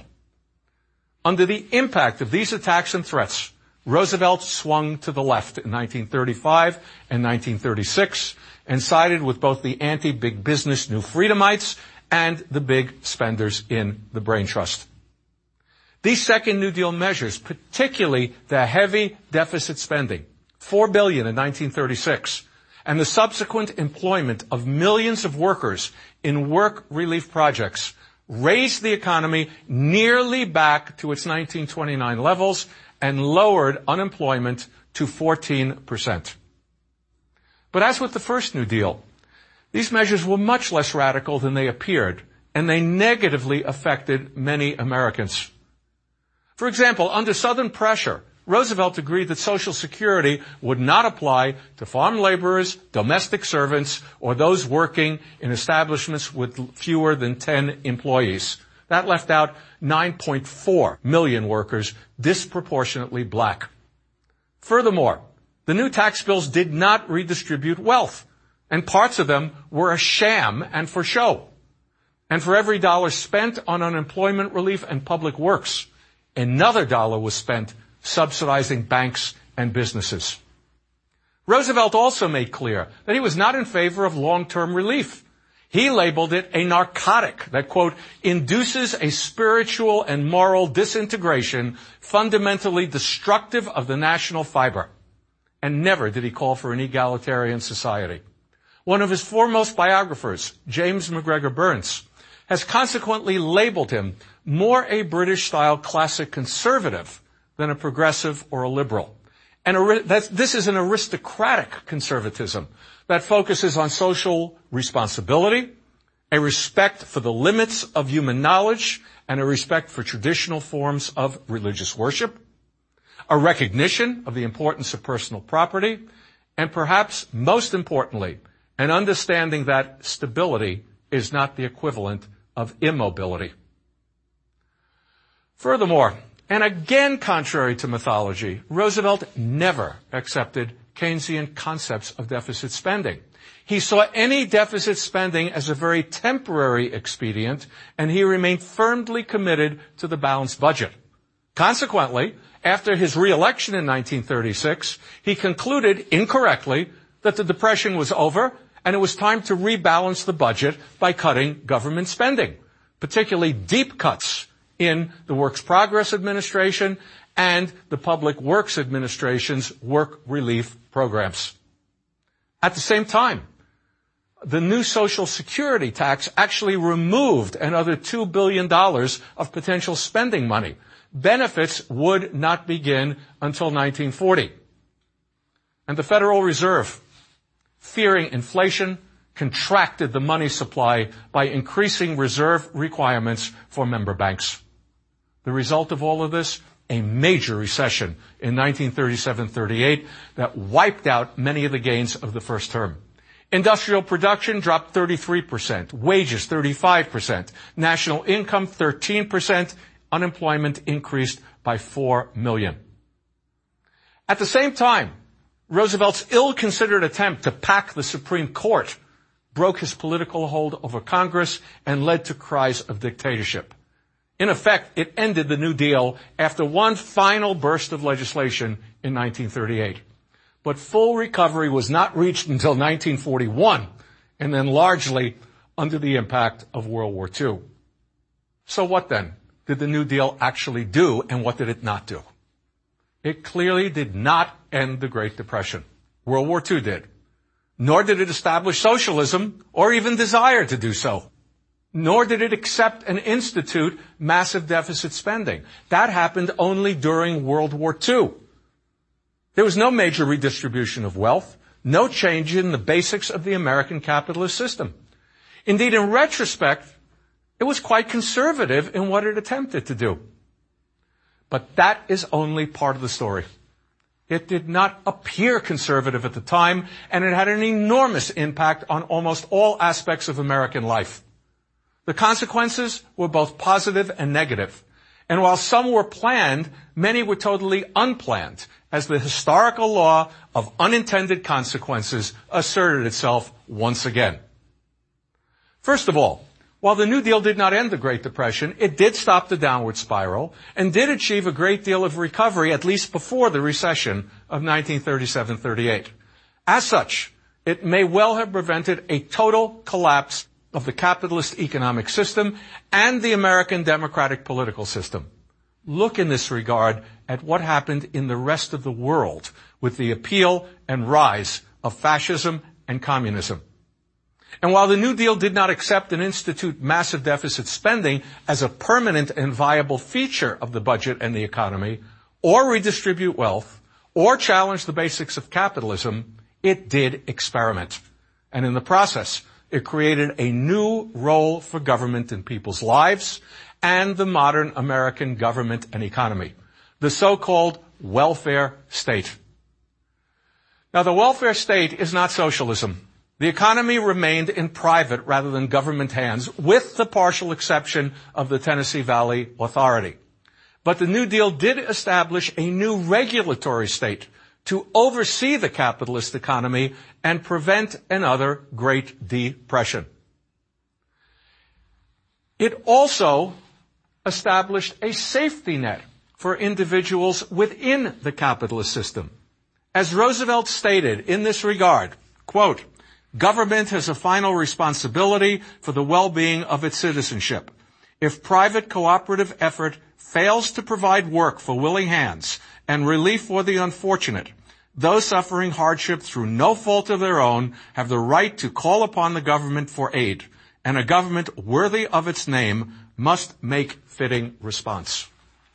Under the impact of these attacks and threats, Roosevelt swung to the left in nineteen thirty-five and nineteen thirty-six and sided with both the anti-big business New Freedomites and the big spenders in the Brain Trust. These second New Deal measures, particularly the heavy deficit spending, four billion dollars in nineteen thirty-six, and the subsequent employment of millions of workers in work relief projects, raised the economy nearly back to its nineteen twenty-nine levels and lowered unemployment to fourteen percent. But as with the first New Deal, these measures were much less radical than they appeared, and they negatively affected many Americans. For example, under Southern pressure, Roosevelt agreed that Social Security would not apply to farm laborers, domestic servants, or those working in establishments with fewer than ten employees. That left out nine point four million workers, disproportionately black. Furthermore, the new tax bills did not redistribute wealth, and parts of them were a sham and for show. And for every dollar spent on unemployment relief and public works, another dollar was spent subsidizing banks and businesses. Roosevelt also made clear that he was not in favor of long-term relief. He labeled it a narcotic that, quote, induces a spiritual and moral disintegration fundamentally destructive of the national fiber. And never did he call for an egalitarian society. One of his foremost biographers, James McGregor Burns, has consequently labeled him more a British-style classic conservative than a progressive or a liberal. And this is an aristocratic conservatism that focuses on social responsibility, a respect for the limits of human knowledge, and a respect for traditional forms of religious worship, a recognition of the importance of personal property, and perhaps most importantly, an understanding that stability is not the equivalent of immobility. Furthermore, and again contrary to mythology, Roosevelt never accepted Keynesian concepts of deficit spending. He saw any deficit spending as a very temporary expedient, and he remained firmly committed to the balanced budget. Consequently, after his re-election in nineteen thirty-six, he concluded incorrectly that the Depression was over and it was time to rebalance the budget by cutting government spending, particularly deep cuts in the Works Progress Administration and the Public Works Administration's work relief programs. At the same time, the new Social Security tax actually removed another two billion dollars of potential spending money. Benefits would not begin until nineteen forty. And the Federal Reserve, fearing inflation, contracted the money supply by increasing reserve requirements for member banks. The result of all of this, a major recession in nineteen thirty-seven thirty-eight that wiped out many of the gains of the first term. Industrial production dropped thirty-three percent, wages thirty-five percent, national income thirteen percent, unemployment increased by four million. At the same time, Roosevelt's ill-considered attempt to pack the Supreme Court broke his political hold over Congress and led to cries of dictatorship. In effect, it ended the New Deal after one final burst of legislation in nineteen thirty-eight. But full recovery was not reached until nineteen forty-one, and then largely under the impact of World War Two. So what then did the New Deal actually do, and what did it not do? It clearly did not end the Great Depression. World War Two did. Nor did it establish socialism, or even desire to do so. Nor did it accept and institute massive deficit spending. That happened only during World War Two. There was no major redistribution of wealth, no change in the basics of the American capitalist system. Indeed, in retrospect, it was quite conservative in what it attempted to do. But that is only part of the story. It did not appear conservative at the time, and it had an enormous impact on almost all aspects of American life. The consequences were both positive and negative. And while some were planned, many were totally unplanned, as the historical law of unintended consequences asserted itself once again. First of all, while the New Deal did not end the Great Depression, it did stop the downward spiral and did achieve a great deal of recovery, at least before the recession of nineteen thirty-seven thirty-eight. As such, it may well have prevented a total collapse of the capitalist economic system and the American democratic political system. Look in this regard at what happened in the rest of the world with the appeal and rise of fascism and communism. And while the New Deal did not accept and institute massive deficit spending as a permanent and viable feature of the budget and the economy, or redistribute wealth, or challenge the basics of capitalism, it did experiment. And in the process, it created a new role for government in people's lives and the modern American government and economy, the so-called welfare state. Now, the welfare state is not socialism. The economy remained in private rather than government hands, with the partial exception of the Tennessee Valley Authority. But the New Deal did establish a new regulatory state to oversee the capitalist economy and prevent another Great Depression. It also established a safety net for individuals within the capitalist system. As Roosevelt stated in this regard, quote, "Government has a final responsibility for the well-being of its citizenship. If private cooperative effort fails to provide work for willing hands and relief for the unfortunate, those suffering hardship through no fault of their own have the right to call upon the government for aid, and a government worthy of its name must make fitting response."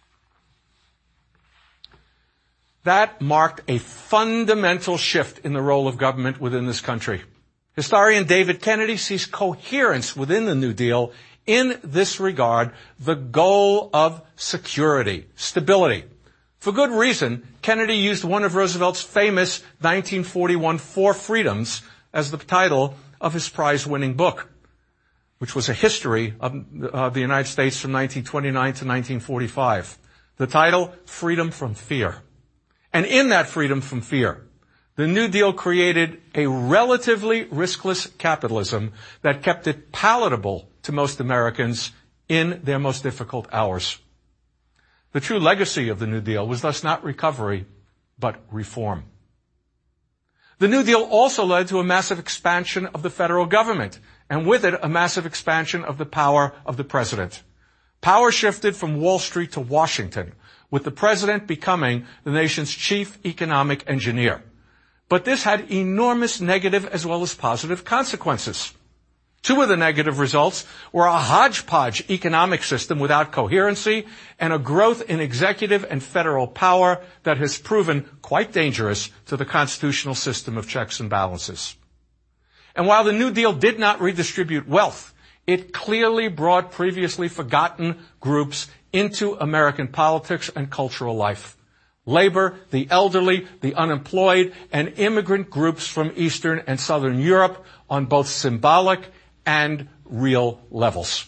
That marked a fundamental shift in the role of government within this country. Historian David Kennedy sees coherence within the New Deal in this regard, the goal of security, stability. For good reason, Kennedy used one of Roosevelt's famous nineteen forty-one Four Freedoms as the title of his prize-winning book. which was a history of uh, the United States from nineteen twenty-nine to nineteen forty-five. The title, Freedom from Fear. And in that freedom from fear, the New Deal created a relatively riskless capitalism that kept it palatable to most Americans in their most difficult hours. The true legacy of the New Deal was thus not recovery, but reform. The New Deal also led to a massive expansion of the federal government, and with it, a massive expansion of the power of the president. Power shifted from Wall Street to Washington, with the president becoming the nation's chief economic engineer. But this had enormous negative as well as positive consequences. Two of the negative results were a hodgepodge economic system without coherency and a growth in executive and federal power that has proven quite dangerous to the constitutional system of checks and balances. And while the New Deal did not redistribute wealth, it clearly brought previously forgotten groups into American politics and cultural life. Labor, the elderly, the unemployed, and immigrant groups from Eastern and Southern Europe on both symbolic and real levels.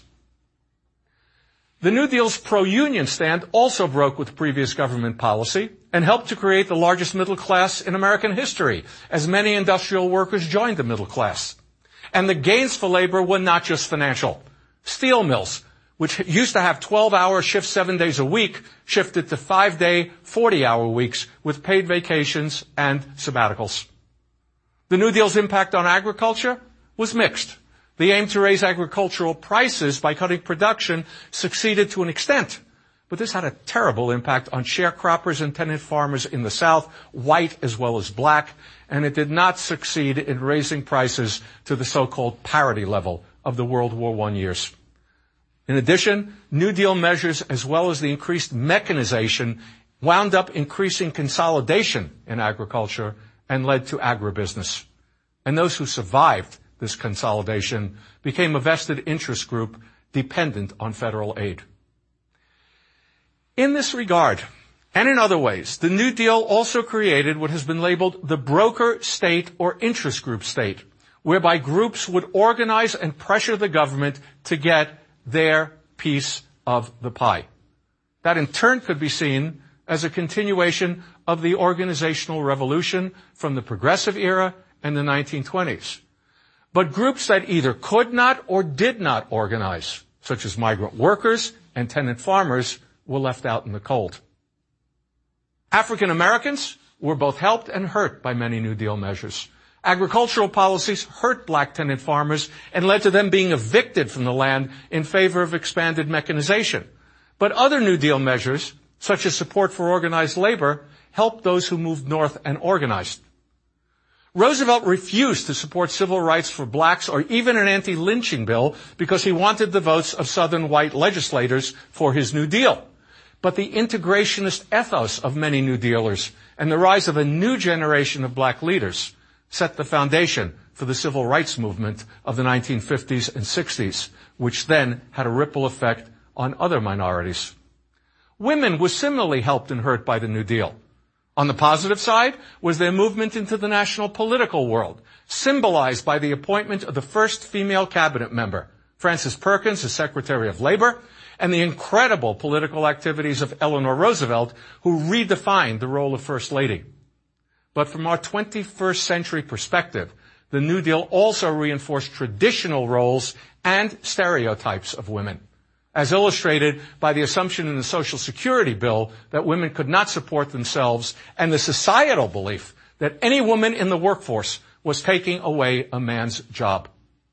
The New Deal's pro-union stand also broke with previous government policy and helped to create the largest middle class in American history, as many industrial workers joined the middle class. And the gains for labor were not just financial. Steel mills, which used to have twelve-hour shifts seven days a week, shifted to five-day, forty-hour weeks with paid vacations and sabbaticals. The New Deal's impact on agriculture was mixed. The aim to raise agricultural prices by cutting production succeeded to an extent, but this had a terrible impact on sharecroppers and tenant farmers in the South, white as well as black, and it did not succeed in raising prices to the so-called parity level of the World War One years. In addition, New Deal measures as well as the increased mechanization wound up increasing consolidation in agriculture and led to agribusiness. And those who survived this consolidation became a vested interest group dependent on federal aid. In this regard, and in other ways, the New Deal also created what has been labeled the broker state or interest group state, whereby groups would organize and pressure the government to get their piece of the pie. That in turn could be seen as a continuation of the organizational revolution from the Progressive era and the nineteen twenties. But groups that either could not or did not organize, such as migrant workers and tenant farmers, were left out in the cold. African Americans were both helped and hurt by many New Deal measures. Agricultural policies hurt black tenant farmers and led to them being evicted from the land in favor of expanded mechanization. But other New Deal measures, such as support for organized labor, helped those who moved north and organized. Roosevelt refused to support civil rights for blacks or even an anti-lynching bill because he wanted the votes of Southern white legislators for his New Deal. But the integrationist ethos of many New Dealers and the rise of a new generation of black leaders set the foundation for the civil rights movement of the nineteen fifties and sixties, which then had a ripple effect on other minorities. Women were similarly helped and hurt by the New Deal. On the positive side was their movement into the national political world, symbolized by the appointment of the first female cabinet member, Frances Perkins, as Secretary of Labor, and the incredible political activities of Eleanor Roosevelt, who redefined the role of First Lady. But from our twenty-first century perspective, the New Deal also reinforced traditional roles and stereotypes of women, as illustrated by the assumption in the Social Security bill that women could not support themselves and the societal belief that any woman in the workforce was taking away a man's job.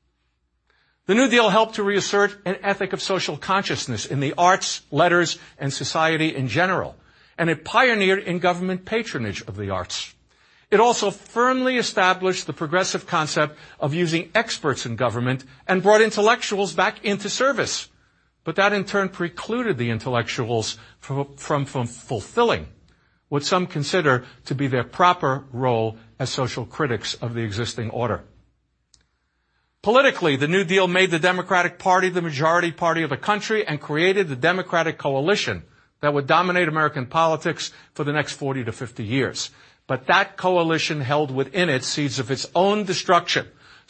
The New Deal helped to reassert an ethic of social consciousness in the arts, letters, and society in general, and it pioneered in government patronage of the arts. It also firmly established the progressive concept of using experts in government and brought intellectuals back into service. But that in turn precluded the intellectuals from, from, from fulfilling what some consider to be their proper role as social critics of the existing order. Politically, the New Deal made the Democratic Party the majority party of the country and created the Democratic coalition that would dominate American politics for the next forty to fifty years. But that coalition held within it seeds of its own destruction,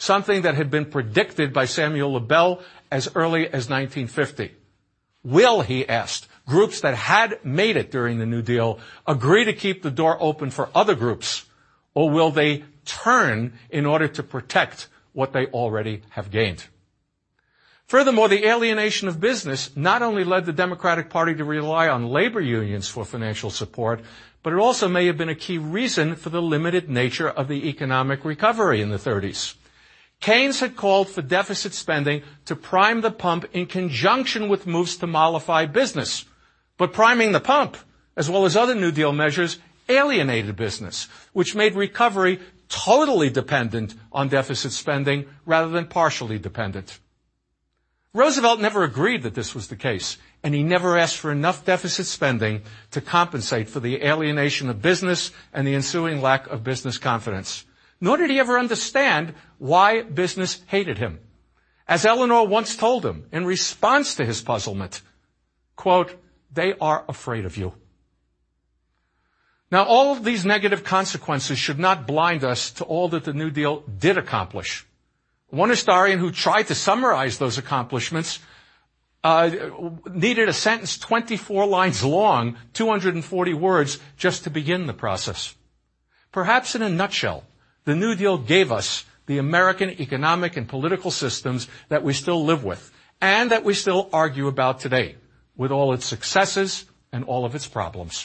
something that had been predicted by Samuel Lebel as early as nineteen fifty. Will, he asked, groups that had made it during the New Deal agree to keep the door open for other groups, or will they turn in order to protect what they already have gained? Furthermore, the alienation of business not only led the Democratic Party to rely on labor unions for financial support, but it also may have been a key reason for the limited nature of the economic recovery in the thirties. Keynes had called for deficit spending to prime the pump in conjunction with moves to mollify business. But priming the pump, as well as other New Deal measures, alienated business, which made recovery totally dependent on deficit spending rather than partially dependent. Roosevelt never agreed that this was the case, and he never asked for enough deficit spending to compensate for the alienation of business and the ensuing lack of business confidence. Nor did he ever understand why business hated him. As Eleanor once told him in response to his puzzlement, quote, "They are afraid of you." Now, all of these negative consequences should not blind us to all that the New Deal did accomplish. One historian who tried to summarize those accomplishments uh, needed a sentence twenty-four lines long, two hundred forty words, just to begin the process. Perhaps in a nutshell, the New Deal gave us the American economic and political systems that we still live with and that we still argue about today, with all its successes and all of its problems.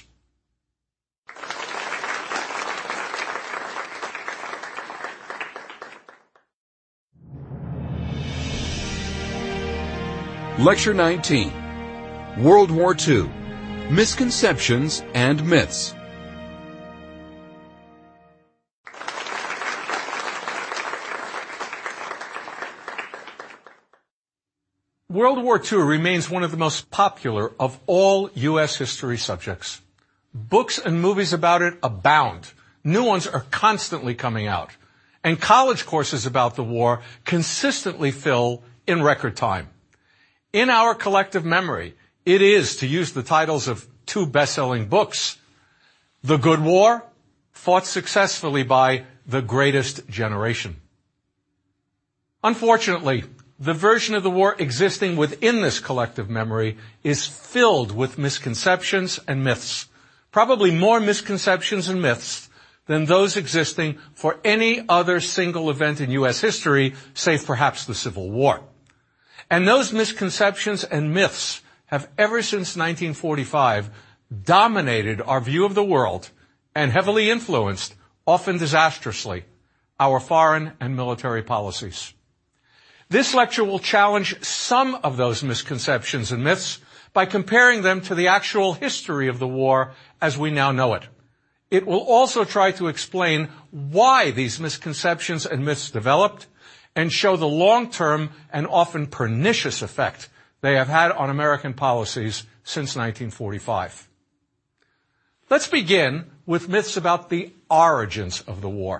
Lecture nineteen, World War Two, Misconceptions and Myths. World War Two remains one of the most popular of all U S history subjects. Books and movies about it abound. New ones are constantly coming out. And college courses about the war consistently fill in record time. In our collective memory, it is, to use the titles of two best-selling books, The Good War, fought successfully by The Greatest Generation. Unfortunately, the version of the war existing within this collective memory is filled with misconceptions and myths, probably more misconceptions and myths than those existing for any other single event in U S history, save perhaps the Civil War. And those misconceptions and myths have ever since nineteen forty-five dominated our view of the world and heavily influenced, often disastrously, our foreign and military policies. This lecture will challenge some of those misconceptions and myths by comparing them to the actual history of the war as we now know it. It will also try to explain why these misconceptions and myths developed and show the long-term and often pernicious effect they have had on American policies since nineteen forty-five. Let's begin with myths about the origins of the war.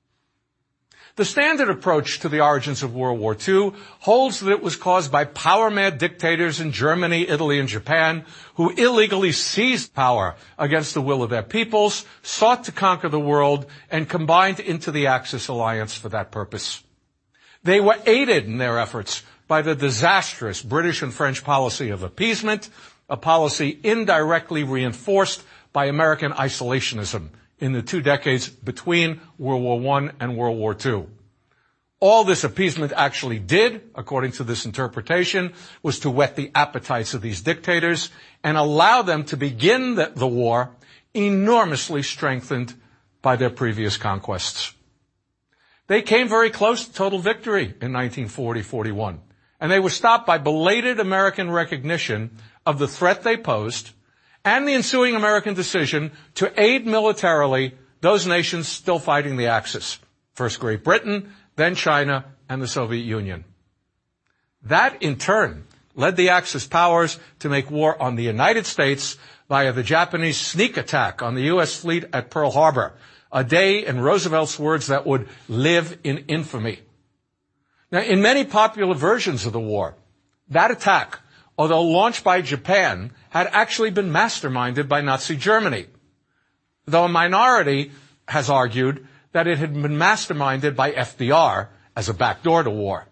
The standard approach to the origins of World War Two holds that it was caused by power-mad dictators in Germany, Italy, and Japan who illegally seized power against the will of their peoples, sought to conquer the world, and combined into the Axis alliance for that purpose. They were aided in their efforts by the disastrous British and French policy of appeasement, a policy indirectly reinforced by American isolationism in the two decades between World War One and World War Two. All this appeasement actually did, according to this interpretation, was to whet the appetites of these dictators and allow them to begin the, the war enormously strengthened by their previous conquests. They came very close to total victory in nineteen forty forty-one, and they were stopped by belated American recognition of the threat they posed and the ensuing American decision to aid militarily those nations still fighting the Axis, first Great Britain, then China, and the Soviet Union. That, in turn, led the Axis powers to make war on the United States via the Japanese sneak attack on the U S fleet at Pearl Harbor, a day, in Roosevelt's words, that would live in infamy. Now, in many popular versions of the war, that attack, although launched by Japan, had actually been masterminded by Nazi Germany, though a minority has argued that it had been masterminded by F D R as a backdoor to war.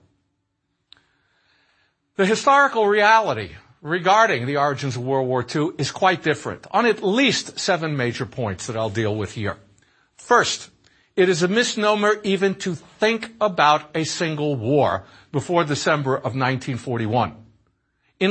The historical reality regarding the origins of World War Two is quite different on at least seven major points that I'll deal with here. First, it is a misnomer even to think about a single war before December of nineteen forty-one.